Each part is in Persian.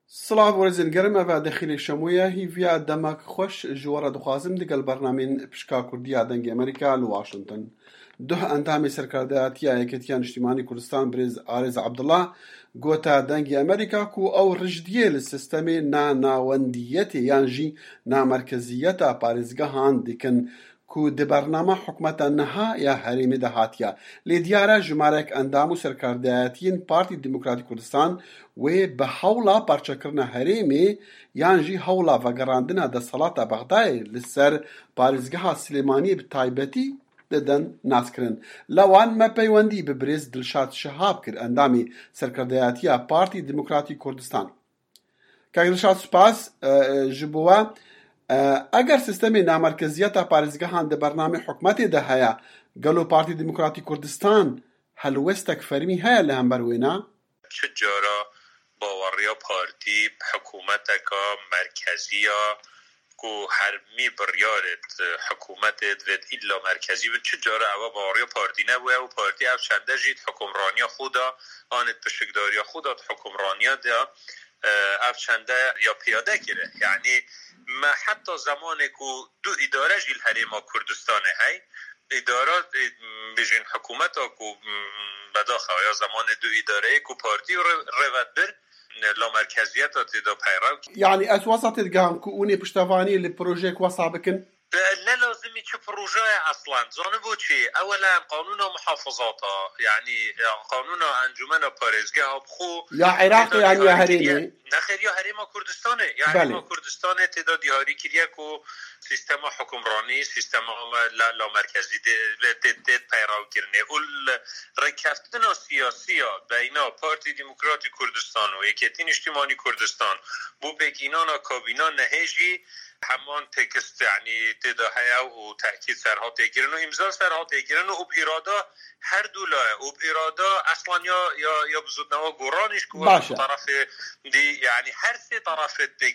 سڵاو وەرزێن گەرمە و دەخیلی شەموویە هیڤیا دەمەک خۆش ژوەرە دخوازم دیگەل بەرنامین پشکا کوردیا دەنگی ئەمریکا لە واشنگتن دوه ئەندامی سەرکردایەتیە یەکێتیان نیشتیمانی کوردستان برێز ئارێز عەبدوڵڵا گۆتا دەنگی ئەمریکا کو ئەو ڕژدیە لە سیستەمێ ناناوەندیەتێ یانژی نامەرکەزیەتە پارێزگەهان دیکن کو دی بەرنامە حکومەتە نەها یا هەرێمی دەهاتیە لێ دیارە ژمارەیەک ئەندام و سەرکردایەتیین پارتی دیموکراتی کوردستان وێ بە هەوڵا پارچەکردنە هەرێمێ یانژی هەوڵا ڤەگەڕاندنە دەسەڵاتە بەغدایە لەسەر پارێزگەها سلێمانی بە تایبەتی دەدەن ناسکردن لەوان مە پەیوەندی بە برێز دڵشاد شەهاب کرد ئەندامی سەرکردایەتیە پارتی دیموکراتی کوردستان کاک دڵشاد سوپاس ji bo we eger sistemê namêrkeziyeta parêzgehan di bernamê hikûmetê de heye gelo Partî Demokratîk Kurdistan helwestek fermî heye li hember wê ne? Çi cara baweriya partî hikûmeteka merkeziya ku hermî biryarê hikûmetê divêt îlla merkezî bin çi cara ew baweriya partî nebûye û partî ev çende jî hikûmraniya xwe da anê piştgidariya xwe da hikûmraniya da ev çende ya piyade kire yani ما حتی زمانی که دو اداره جیل حریم کردستان هی اداره بجین حکومت ها که بداخل یا زمان دو اداره که پارتی روید بر لا مرکزیت ها تیدا پیرو یعنی از وسط دگم که اونی پشتوانی لپروژه که وصا بکن لا لازمي چه پروژه اصلا زانبو چی اولا قانون محافظات يعني قانون انجمن پارێزگە بخو یا عراق يعني یا هەرێمی نخیر یا هەرێما کوردستانه یا هەرێما کوردستانه تێدا دیاری کردیە کو سیستما حکمرانی سیستما لا مرکزی دێت پەیڕاوکردنێ و ڕێککەوتنە سیاسیە بەینا پارتی دیموکراتی کوردستان و یەکێتی نیشتیمانی کوردستان بۆ پێکینانە کابینا نەهێژی همان تکست یعنی تدا هیا و تأکید سرها تگیرن و امضا سرها تگیرن و بیرادا هر دولای و بیرادا اصلا یا بزودنوا گورانش که طرف دی یعنی هر سه طرف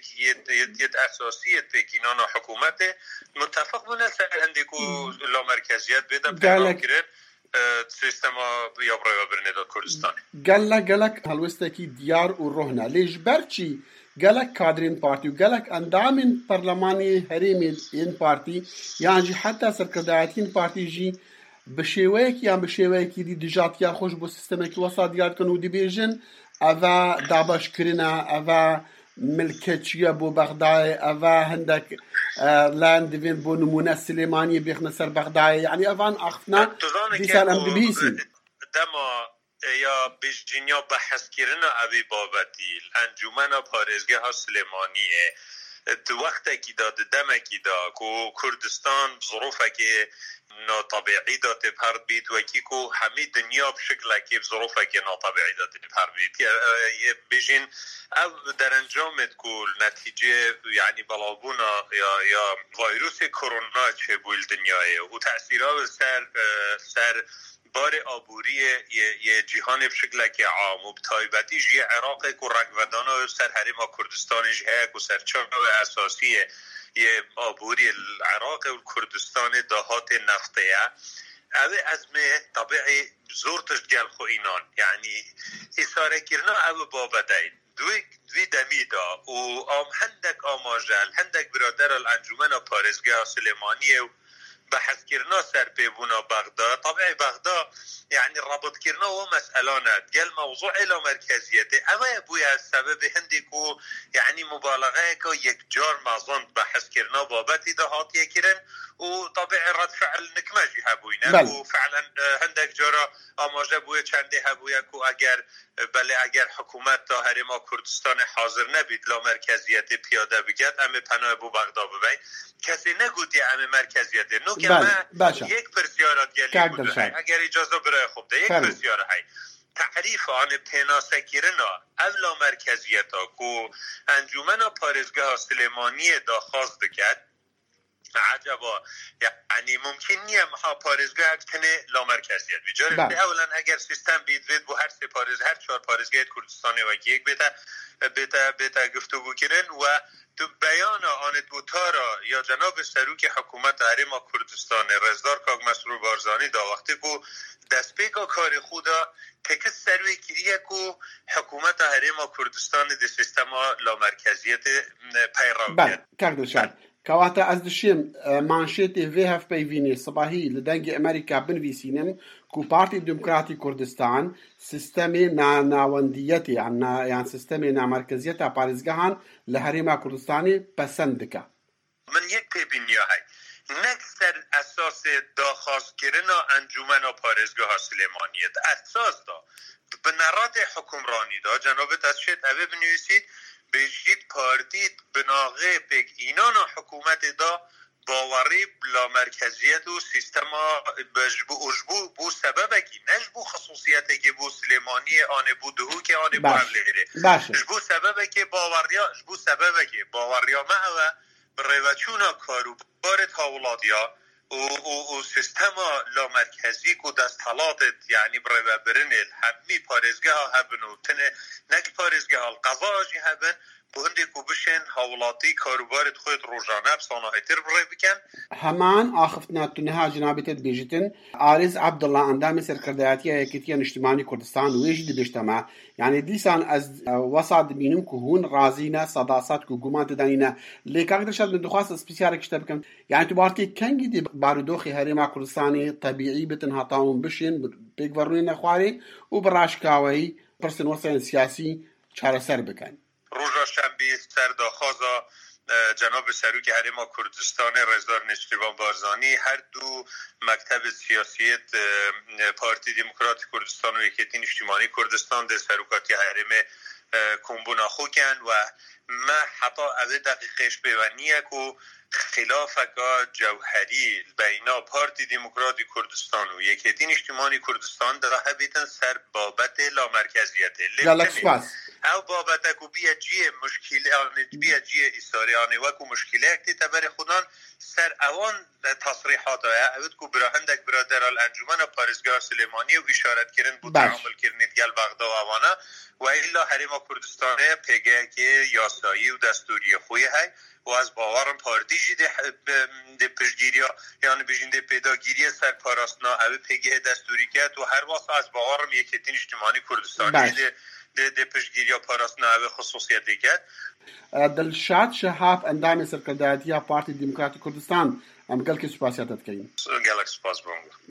تکیت اساسی تکینان حکومت متفق بودن سر هندیکو لا مرکزیت بده پیدا کرد سیستما یا برای برنده کردستان گلک هلوستکی دیار و روحنا لیش برچی گەلک کادرین پارتی و گەلک ئەندامین پەرلەمانی هەرێمی ئین پارتی یانجی حتا سەرکردایەتین پارتیژی بە شێوەیەکی یان بە شێوەیەکی دی دژاتیا خۆش بۆ سیستەمێکی وەسا دیارکەن و دەبێژن ئەڤە دابەشکردنە ئەڤە ملکەچیە بۆ بەغدای ئەڤە هەندێک لایەن دەبێن بۆ نمونە سلێمانی بێخنە سەر بەغدای یعنی ئەڤان ئاختنا دیسان ئەم دەبیسین یا بیشتریا بحث کردن ابی بابتی انجمن پارێزگە ها سلیمانیه تو وقتی که داد دمکی دا کو کردستان ظروفه که ناطبیعی داده پر بید و کی کو همه دنیا بشکل که ظروفه که ناطبیعی داده پر بید بیشین او در انجامت کل نتیجه یعنی بلابونا یا ویروس کرونا چه بول دنیای و تأثیرها سر بار آبوری یه جهان بشکل که عام و تایبتی جی عراق که رنگودان و سر حریم کردستان جهه که سر چرا اساسی یه آبوری العراق و کردستان دهات نفتیه اوه از مه طبیعی زورتش گل خو اینان یعنی اصاره کرنا اوه بابدهی دوی دمی دا و هندک آماجل هندک برادر الانجمن پارێزگە سلێمانیە و بحث كرنا سر بيبونا بغداد طبعا بغداد يعني ربط كرنا ومسألانات قال موضوع إلى مركزيته أما يبويا السبب هنديكو يعني مبالغة كو يكجار مازون بحث كرنا بابتي دهات يكرن وطبعا رد فعل نكماجي هبوينا وفعلا هندك جارا أماجه بويا چنده هبويا كو اگر حكومت تا هرما كردستان حاضر نبید لا مركزيته پیاده بگد اما پناه بو بغداد ببین کسی نگودی اما مركزيته نو که ما یک پرسیارات گلی بوده اگر اجازه برای خوب ده یک پرسیاره های تعریف آن پناسه کرنا اولا مرکزیت ها که انجمن پارێزگە سلێمانی دا خواست دکد عجبا یعنی ممکن نیه محا پارێزگا کنه لا مرکزیت بجاره اولا اگر سیستم بید بو هر سه پارێز هر چهار پارێزگای کوردستان و یک بتا گفتگو کردن و تو بیان آن دوتارا یا جناب سروک حکومت هرم کردستان رزدار کاگ مسرور بارزانی دا وقتی کو دست پیگا کار خودا تکس سروی کریه کو حکومت هرم کردستان دی سیستم لا مرکزیت پیرام کرد. کاردشان کەواتە ئەس دشێم مانشێتێ vê هەفپەیڤینێ سباهی لە دەنگی ئەمریکا بنویسینم کو پارتی دموکراتی کوردستان سیستەمێ ناوەندیەتێ یان سیستەمێ نامەرکەزیەتە پارێزگەهان لە هەرێما کوردستانی پەسەند دکە. من یەک پێبینیە هەی نەک سەر ئەساسێ داخوازکردنا ئەنجومەنا پارێزگەها سلێمانیەت ئەساسدا بنەڕاتێ حکومڕانیدا جەنابەت ئەس شێت ئەوێ بنویسید بجید پارتیت بناغه پک اینانا حکومت دا باوری بلا مرکزیت و سیستم بجبو بو سببه کی نجبو خصوصیته که بو سلیمانی آنه بو دهو که آنه بو حمله جبو سببه که باوریا معوه بروچونا کارو بارت هاولادیا و سیستم لا مرکزی کو دست حالاتت یعنی برای برنل همی پارێزگه ها هبن و تنه نک پارێزگه ها القضاجی هبن بهندی کو بشن حوالاتی کاروبارت خود روزانه بصناعتر برای بکن همان آخفتنا تنها جنابتت بیجتن آرز عبدالله اندام سرکردایتی یکیتیان اجتماعی کردستان ویجد بیجتما یعنی دیسان از وسط بینم که هون رازینه صداست که گمان تدانینه لیکاک درشد من دخواست سپیسیاره کشته بکن یعنی تو بارتی کنگی دی بارودوخی هریما کردستانی طبیعی بتن هاتاون بشین بگورنی نخواری و براشکاوی پرسن وسایل سیاسی چاره سر بکن روزا شنبه سرداخوازا جناب سروک هرم کردستان رزدار نشتیبان بارزانی هر دو مکتب سیاسیت پارتی دموکرات کردستان و یکیتین اجتماعی کردستان در سروکاتی هرم کنبونا خوکن و ما حتی از دقیقش بیونیه که خلافکا جوهری بینا پارتی دموکراتی کردستان و یکیتین اجتماعی کردستان در بیتن سر بابت لا مرکزیت او بابت کو بیا جی مشکلات بیا جی ایساریانی و کو مشکلات تبر خودان سر اوان تصریحات اوت کو برهندک برادر الانجمن پارێزگاه سلیمانی و اشارت کردن بود تعامل کردن گل بغدا و اوانه و الا حریم کردستان پیگه که یاسایی و دستوری خوی های و از باورم پارتی ده پشگیریا یعنی بجنده پیداگیری سر پاراستنا او پیگه دستوری کرد و هر واسه از باورم یکیتین اجتماعی کردستان ده پشگیریا پاراستنا او خصوصیت کرد دلشاد شهاب اندام سرکردایتی پارتی دموکراتی کردستان ام گل که سپاسیاتت کردیم گلک سپاس بونگو